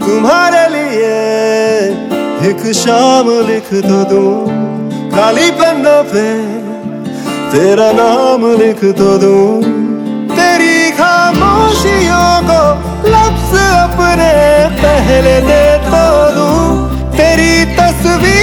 तुम्हारे लिए एक शाम लिख तो दूं, खाली पन्नों पे तेरा नाम लिख तो दूं। तेरी खामोशियों को लफ्ज़ अपने पहले दे तो दूं। तेरी तस्वीर